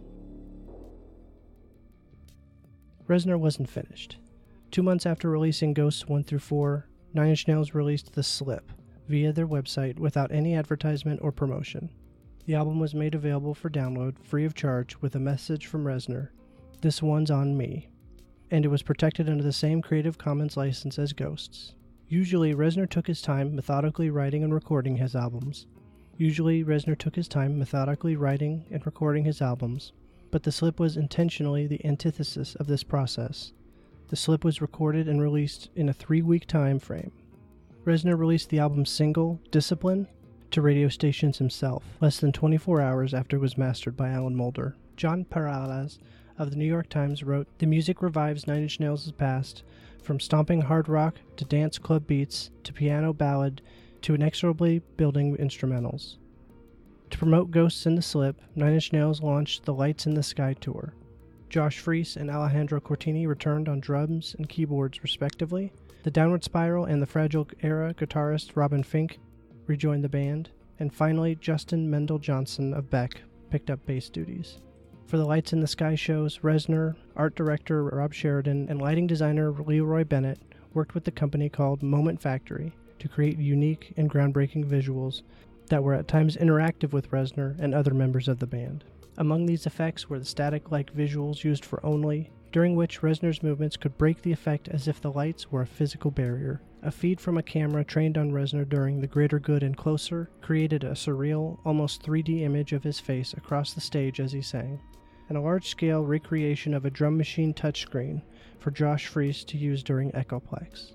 Reznor wasn't finished. Two months after releasing Ghosts one through four, Nine Inch Nails released The Slip via their website without any advertisement or promotion. The album was made available for download free of charge with a message from Reznor, "This one's on me," and it was protected under the same Creative Commons license as Ghosts. Usually, Reznor took his time methodically writing and recording his albums. Usually, Reznor took his time methodically writing and recording his albums, but The Slip was intentionally the antithesis of this process. The Slip was recorded and released in a three-week time frame. Reznor released the album's single, Discipline, to radio stations himself, less than twenty-four hours after it was mastered by Alan Moulder. John Perales of the New York Times wrote, "The music revives Nine Inch Nails' past, from stomping hard rock to dance club beats to piano ballad to inexorably building instrumentals." To promote Ghosts in The Slip, Nine Inch Nails launched the Lights in the Sky tour. Josh Freese and Alejandro Cortini returned on drums and keyboards respectively. The Downward Spiral and the Fragile Era guitarist Robin Fink rejoined the band, and finally Justin Mendel Johnson of Beck picked up bass duties. For the Lights in the Sky shows, Reznor, art director Rob Sheridan, and lighting designer Leroy Bennett worked with the company called Moment Factory to create unique and groundbreaking visuals that were at times interactive with Reznor and other members of the band. Among these effects were the static-like visuals used for Only, during which Reznor's movements could break the effect as if the lights were a physical barrier. A feed from a camera trained on Reznor during The Greater Good and Closer created a surreal, almost three D image of his face across the stage as he sang, and a large-scale recreation of a drum machine touchscreen for Josh Freese to use during Echoplex.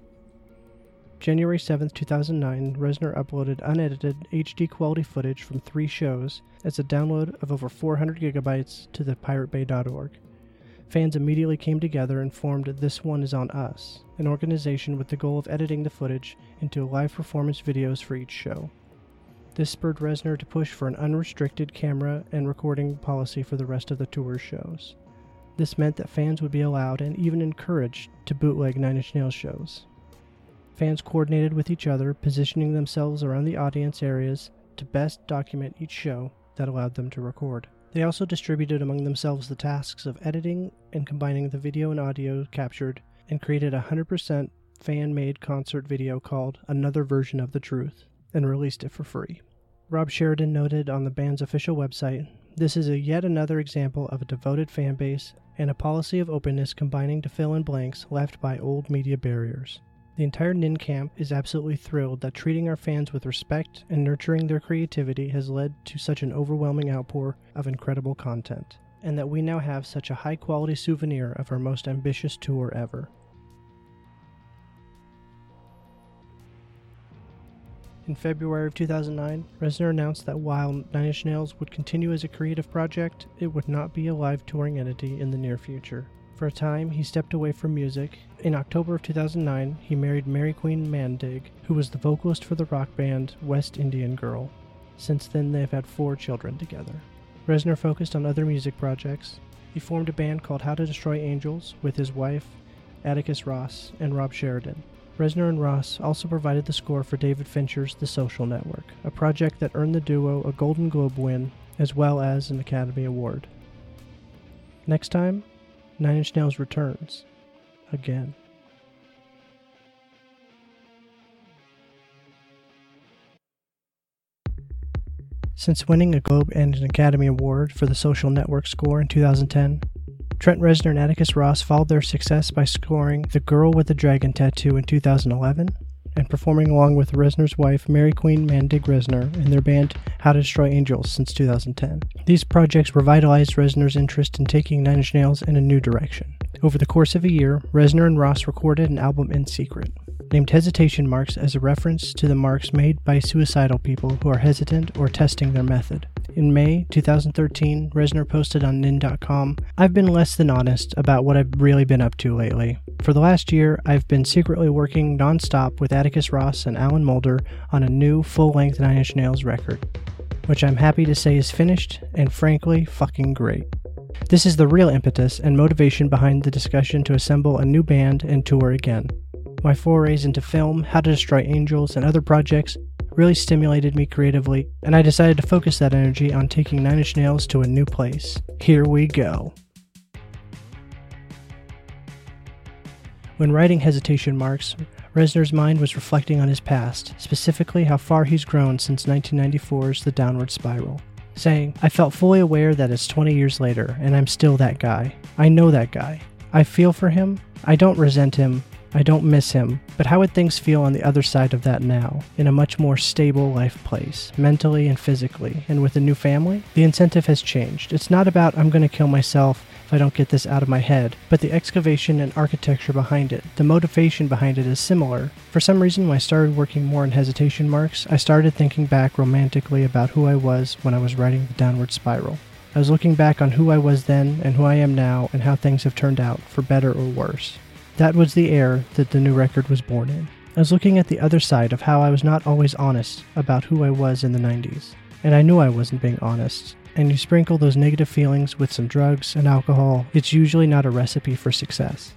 January seventh, two thousand nine, Reznor uploaded unedited H D quality footage from three shows as a download of over four hundred gigabytes to the pirate bay dot org. Fans immediately came together and formed This One Is On Us, an organization with the goal of editing the footage into live performance videos for each show. This spurred Reznor to push for an unrestricted camera and recording policy for the rest of the tour's shows. This meant that fans would be allowed and even encouraged to bootleg Nine Inch Nails shows. Fans coordinated with each other, positioning themselves around the audience areas to best document each show that allowed them to record. They also distributed among themselves the tasks of editing and combining the video and audio captured, and created a one hundred percent fan-made concert video called Another Version of the Truth, and released it for free. Rob Sheridan noted on the band's official website, "This is a yet another example of a devoted fan base and a policy of openness combining to fill in blanks left by old media barriers. The entire N I N camp is absolutely thrilled that treating our fans with respect and nurturing their creativity has led to such an overwhelming outpour of incredible content, and that we now have such a high-quality souvenir of our most ambitious tour ever. In February of two thousand nine, Reznor announced that while Nine Inch Nails would continue as a creative project, it would not be a live touring entity in the near future. For a time, he stepped away from music. In October of two thousand nine, he married Mary Queen Mandig, who was the vocalist for the rock band West Indian Girl. Since then, they have had four children together. Reznor focused on other music projects. He formed a band called How to Destroy Angels with his wife, Atticus Ross, and Rob Sheridan. Reznor and Ross also provided the score for David Fincher's The Social Network, a project that earned the duo a Golden Globe win, as well as an Academy Award. Next time, Nine Inch Nails returns. Again. Since winning a Globe and an Academy Award for The Social Network score in two thousand ten, Trent Reznor and Atticus Ross followed their success by scoring The Girl with the Dragon Tattoo in two thousand eleven, and performing along with Reznor's wife Mary Queen Mandig Reznor in their band How to Destroy Angels since two thousand ten. These projects revitalized Reznor's interest in taking Nine Inch Nails in a new direction. Over the course of a year, Reznor and Ross recorded an album in secret, named Hesitation Marks as a reference to the marks made by suicidal people who are hesitant or testing their method. In May two thousand thirteen, Reznor posted on N I N dot com, "I've been less than honest about what I've really been up to lately. For the last year, I've been secretly working non-stop with Atticus Ross and Alan Moulder on a new full-length Nine Inch Nails record, which I'm happy to say is finished and frankly fucking great. This is the real impetus and motivation behind the discussion to assemble a new band and tour again. My forays into film, How to Destroy Angels, and other projects really stimulated me creatively, and I decided to focus that energy on taking Nine Inch Nails to a new place. Here we go." When writing Hesitation Marks, Reznor's mind was reflecting on his past, specifically how far he's grown since nineteen ninety-four's The Downward Spiral, saying, "I felt fully aware that it's twenty years later, and I'm still that guy. I know that guy. I feel for him. I don't resent him. I don't miss him, but how would things feel on the other side of that now, in a much more stable life place, mentally and physically, and with a new family? The incentive has changed. It's not about I'm going to kill myself if I don't get this out of my head, but the excavation and architecture behind it, the motivation behind it is similar. For some reason, when I started working more in Hesitation Marks, I started thinking back romantically about who I was when I was writing The Downward Spiral. I was looking back on who I was then and who I am now and how things have turned out, for better or worse. That was the era that the new record was born in. I was looking at the other side of how I was not always honest about who I was in the nineties. And I knew I wasn't being honest. And you sprinkle those negative feelings with some drugs and alcohol, it's usually not a recipe for success.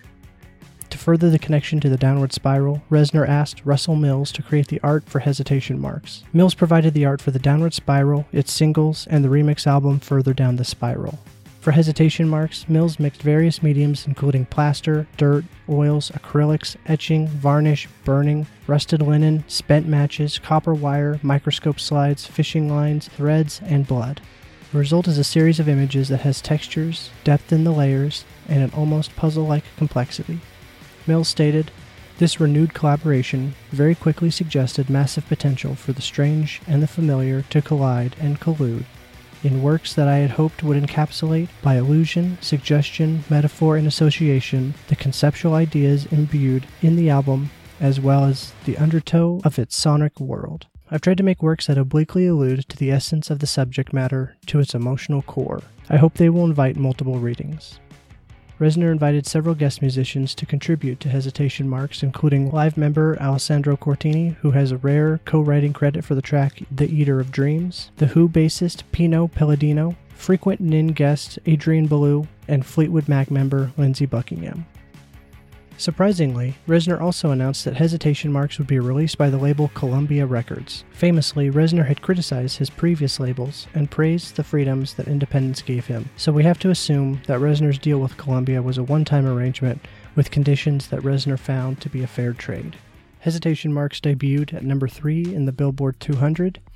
To further the connection to The Downward Spiral, Reznor asked Russell Mills to create the art for Hesitation Marks. Mills provided the art for The Downward Spiral, its singles, and the remix album Further Down the Spiral. For Hesitation Marks, Mills mixed various mediums including plaster, dirt, oils, acrylics, etching, varnish, burning, rusted linen, spent matches, copper wire, microscope slides, fishing lines, threads, and blood. The result is a series of images that has textures, depth in the layers, and an almost puzzle-like complexity. Mills stated, "This renewed collaboration very quickly suggested massive potential for the strange and the familiar to collide and collude in works that I had hoped would encapsulate, by allusion, suggestion, metaphor, and association, the conceptual ideas imbued in the album, as well as the undertow of its sonic world. I've tried to make works that obliquely allude to the essence of the subject matter, to its emotional core. I hope they will invite multiple readings." Reznor invited several guest musicians to contribute to Hesitation Marks, including live member Alessandro Cortini, who has a rare co-writing credit for the track The Eater of Dreams, The Who bassist Pino Pelladino, frequent N I N guest Adrian Belew, and Fleetwood Mac member Lindsey Buckingham. Surprisingly, Reznor also announced that Hesitation Marks would be released by the label Columbia Records. Famously, Reznor had criticized his previous labels and praised the freedoms that independence gave him, so we have to assume that Reznor's deal with Columbia was a one-time arrangement with conditions that Reznor found to be a fair trade. Hesitation Marks debuted at number three in the Billboard two hundred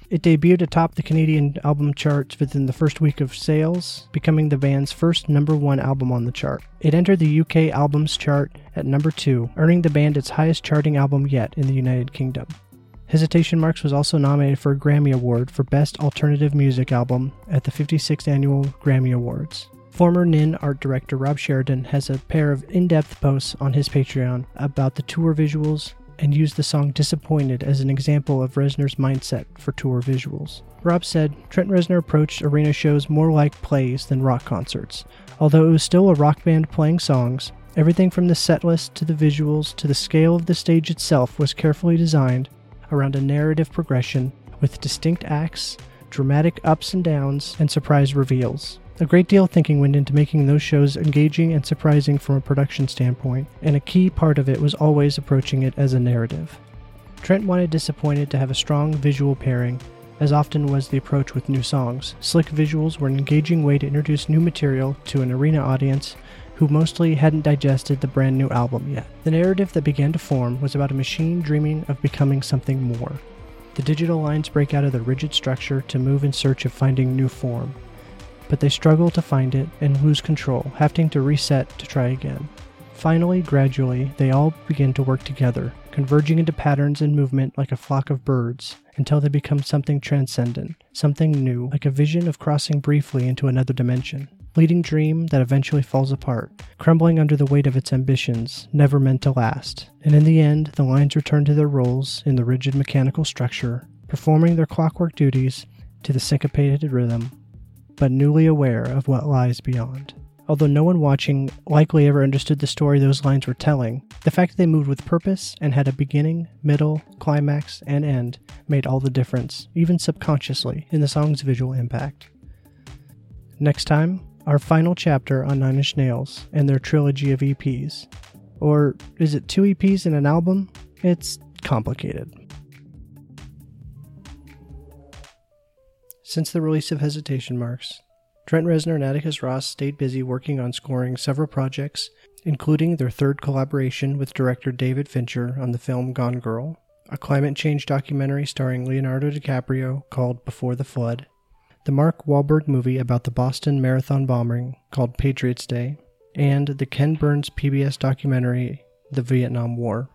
It debuted atop the Canadian album charts within the first week of sales, becoming the band's first number one album on the chart. It entered the U K albums chart at number two, earning the band its highest charting album yet in the United Kingdom. Hesitation Marks was also nominated for a Grammy Award for Best Alternative Music Album at the fifty-sixth Annual Grammy Awards. Former N I N art director Rob Sheridan has a pair of in-depth posts on his Patreon about the tour visuals and used the song Disappointed as an example of Reznor's mindset for tour visuals. Rob said, Trent Reznor approached arena shows more like plays than rock concerts. Although it was still a rock band playing songs, everything from the setlist to the visuals to the scale of the stage itself was carefully designed around a narrative progression with distinct acts, dramatic ups and downs, and surprise reveals. A great deal of thinking went into making those shows engaging and surprising from a production standpoint, and a key part of it was always approaching it as a narrative. Trent wanted Disappointed to have a strong visual pairing, as often was the approach with new songs. Slick visuals were an engaging way to introduce new material to an arena audience who mostly hadn't digested the brand new album yet. The narrative that began to form was about a machine dreaming of becoming something more. The digital lines break out of the rigid structure to move in search of finding new form. But they struggle to find it and lose control, having to reset to try again. Finally, gradually, they all begin to work together, converging into patterns and movement like a flock of birds, until they become something transcendent, something new, like a vision of crossing briefly into another dimension. Fleeting dream that eventually falls apart, crumbling under the weight of its ambitions, never meant to last. And in the end, the lines return to their roles in the rigid mechanical structure, performing their clockwork duties to the syncopated rhythm, but newly aware of what lies beyond. Although no one watching likely ever understood the story those lines were telling, the fact that they moved with purpose and had a beginning, middle, climax, and end made all the difference, even subconsciously, in the song's visual impact. Next time, our final chapter on Nine Inch Nails and their trilogy of E Ps. Or is it two E Ps in an album? It's complicated. Since the release of Hesitation Marks, Trent Reznor and Atticus Ross stayed busy working on scoring several projects, including their third collaboration with director David Fincher on the film Gone Girl, a climate change documentary starring Leonardo DiCaprio called Before the Flood, the Mark Wahlberg movie about the Boston Marathon bombing called Patriots Day, and the Ken Burns P B S documentary The Vietnam War.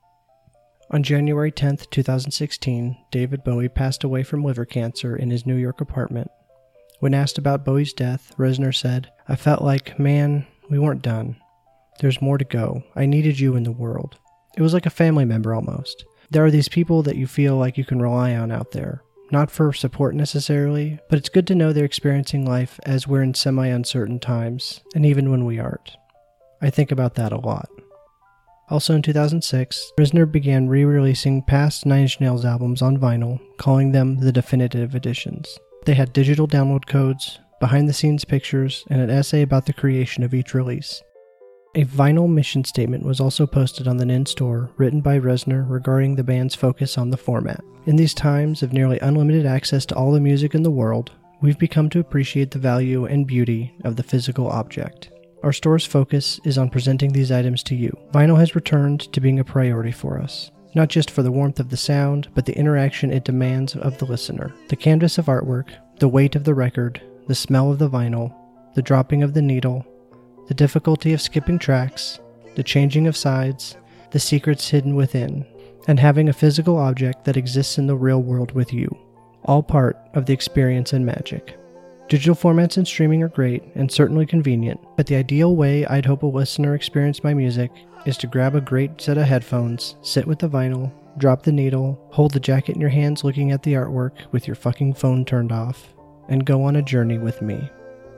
On January tenth, twenty sixteen, David Bowie passed away from liver cancer in his New York apartment. When asked about Bowie's death, Reznor said, I felt like, man, we weren't done. There's more to go. I needed you in the world. It was like a family member almost. There are these people that you feel like you can rely on out there. Not for support necessarily, but it's good to know they're experiencing life as we're in semi-uncertain times, and even when we aren't. I think about that a lot. Also in two thousand six, Reznor began re-releasing past Nine Inch Nails albums on vinyl, calling them the definitive editions. They had digital download codes, behind-the-scenes pictures, and an essay about the creation of each release. A vinyl mission statement was also posted on the N I N store, written by Reznor regarding the band's focus on the format. In these times of nearly unlimited access to all the music in the world, we've become to appreciate the value and beauty of the physical object. Our store's focus is on presenting these items to you. Vinyl has returned to being a priority for us, not just for the warmth of the sound, but the interaction it demands of the listener. The canvas of artwork, the weight of the record, the smell of the vinyl, the dropping of the needle, the difficulty of skipping tracks, the changing of sides, the secrets hidden within, and having a physical object that exists in the real world with you. All part of the experience and magic. Digital formats and streaming are great and certainly convenient, but the ideal way I'd hope a listener experience my music is to grab a great set of headphones, sit with the vinyl, drop the needle, hold the jacket in your hands looking at the artwork with your fucking phone turned off, and go on a journey with me.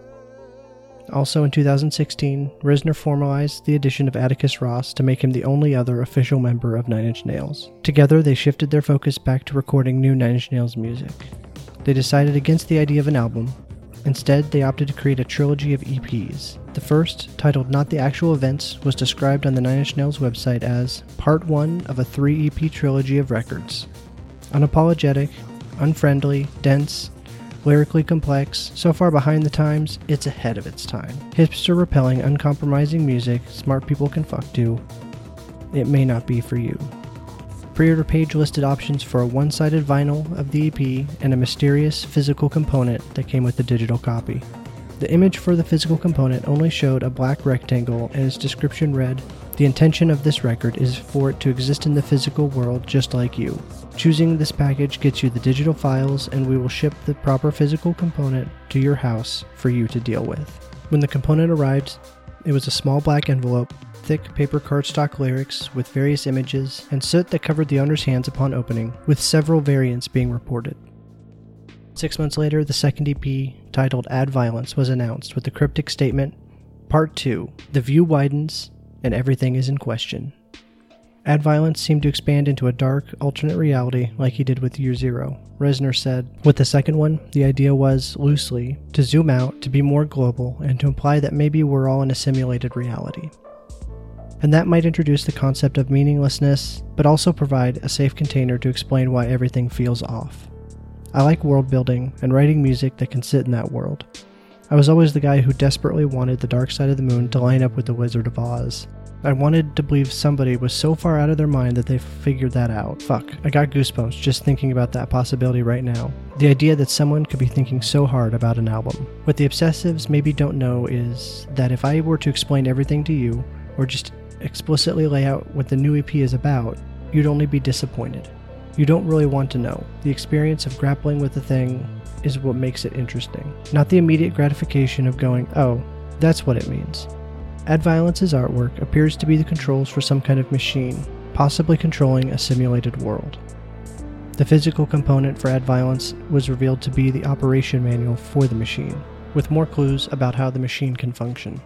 Also in two thousand sixteen, Reznor formalized the addition of Atticus Ross to make him the only other official member of Nine Inch Nails. Together, they shifted their focus back to recording new Nine Inch Nails music. They decided against the idea of an album. Instead, they opted to create a trilogy of E Ps. The first, titled Not the Actual Events, was described on the Nine Inch Nails website as part one of a three E P trilogy of records. Unapologetic, unfriendly, dense, lyrically complex, so far behind the times, it's ahead of its time. Hipster-repelling, uncompromising music smart people can fuck to. It may not be for you. pre-order page listed options for a one-sided vinyl of the E P and a mysterious physical component that came with the digital copy. The image for the physical component only showed a black rectangle, and its description read, "The intention of this record is for it to exist in the physical world just like you. Choosing this package gets you the digital files, and we will ship the proper physical component to your house for you to deal with." When the component arrived, it was a small black envelope, thick paper cardstock lyrics with various images, and soot that covered the owner's hands upon opening, with several variants being reported. Six months later, the second E P, titled Add Violence, was announced with the cryptic statement, Part two, the view widens, and everything is in question. Add Violence seemed to expand into a dark, alternate reality like he did with Year Zero. Reznor said, with the second one, the idea was, loosely, to zoom out, to be more global, and to imply that maybe we're all in a simulated reality. And that might introduce the concept of meaninglessness, but also provide a safe container to explain why everything feels off. I like world building and writing music that can sit in that world. I was always the guy who desperately wanted the Dark Side of the Moon to line up with the Wizard of Oz. I wanted to believe somebody was so far out of their mind that they figured that out. Fuck, I got goosebumps just thinking about that possibility right now. The idea that someone could be thinking so hard about an album. What the obsessives maybe don't know is that if I were to explain everything to you, or just explicitly lay out what the new E P is about, you'd only be disappointed. You don't really want to know. The experience of grappling with the thing is what makes it interesting, not the immediate gratification of going, oh, that's what it means. Add Violence's artwork appears to be the controls for some kind of machine, possibly controlling a simulated world. The physical component for Add Violence was revealed to be the operation manual for the machine, with more clues about how the machine can function.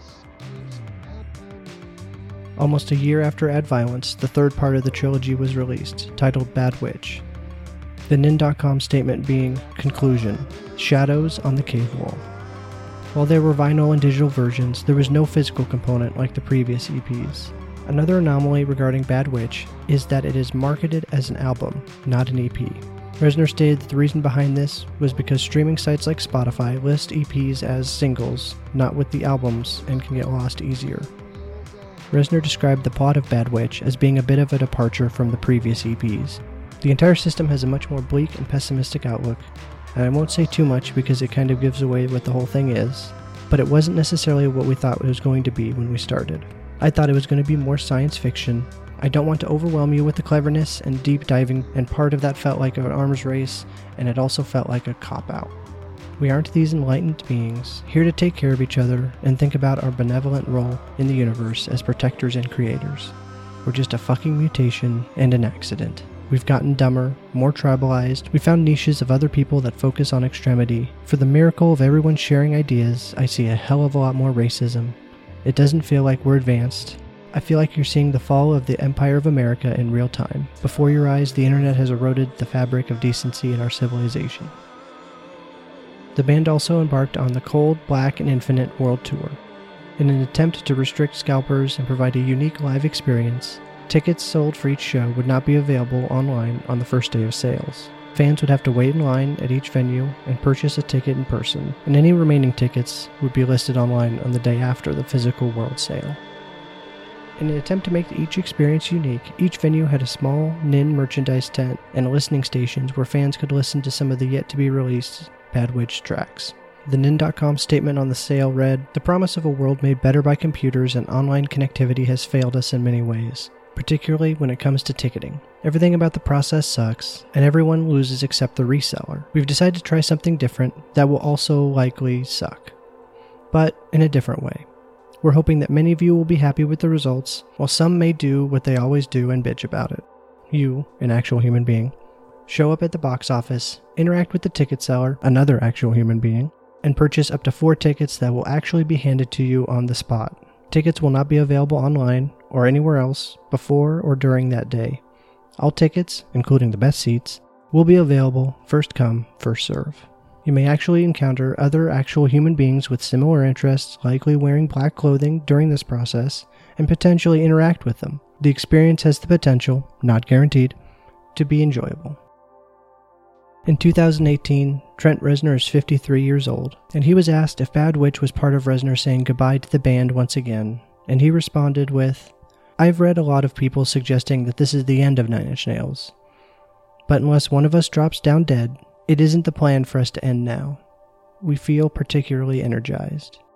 Almost a year after Add Violence, the third part of the trilogy was released, titled Bad Witch. The N I N dot com statement being, Conclusion, Shadows on the Cave Wall. While there were vinyl and digital versions, there was no physical component like the previous E Ps. Another anomaly regarding Bad Witch is that it is marketed as an album, not an E P. Reznor stated that the reason behind this was because streaming sites like Spotify list E Ps as singles, not with the albums, and can get lost easier. Reznor described the plot of Bad Witch as being a bit of a departure from the previous E Ps. The entire system has a much more bleak and pessimistic outlook, and I won't say too much because it kind of gives away what the whole thing is, but it wasn't necessarily what we thought it was going to be when we started. I thought it was going to be more science fiction. I don't want to overwhelm you with the cleverness and deep diving, and part of that felt like an arms race, and it also felt like a cop-out. We aren't these enlightened beings, here to take care of each other and think about our benevolent role in the universe as protectors and creators. We're just a fucking mutation and an accident. We've gotten dumber, more tribalized, we found niches of other people that focus on extremity. For the miracle of everyone sharing ideas, I see a hell of a lot more racism. It doesn't feel like we're advanced. I feel like you're seeing the fall of the Empire of America in real time. Before your eyes, the internet has eroded the fabric of decency in our civilization. The band also embarked on the Cold, Black, and Infinite World Tour. In an attempt to restrict scalpers and provide a unique live experience, tickets sold for each show would not be available online on the first day of sales. Fans would have to wait in line at each venue and purchase a ticket in person, and any remaining tickets would be listed online on the day after the physical world sale. In an attempt to make each experience unique, each venue had a small N I N merchandise tent and listening stations where fans could listen to some of the yet-to-be-released Bad Witch tracks. The N I N dot com statement on the sale read, "The promise of a world made better by computers and online connectivity has failed us in many ways, particularly when it comes to ticketing. Everything about the process sucks, and everyone loses except the reseller. We've decided to try something different that will also likely suck, but in a different way. We're hoping that many of you will be happy with the results, while some may do what they always do and bitch about it. You, an actual human being, show up at the box office, interact with the ticket seller, another actual human being, and purchase up to four tickets that will actually be handed to you on the spot. Tickets will not be available online or anywhere else before or during that day. All tickets, including the best seats, will be available first come, first serve. You may actually encounter other actual human beings with similar interests, likely wearing black clothing during this process, and potentially interact with them. The experience has the potential, not guaranteed, to be enjoyable." In two thousand eighteen, Trent Reznor is fifty-three years old, and he was asked if Bad Witch was part of Reznor saying goodbye to the band once again, and he responded with, I've read a lot of people suggesting that this is the end of Nine Inch Nails. But unless one of us drops down dead, it isn't the plan for us to end now. We feel particularly energized.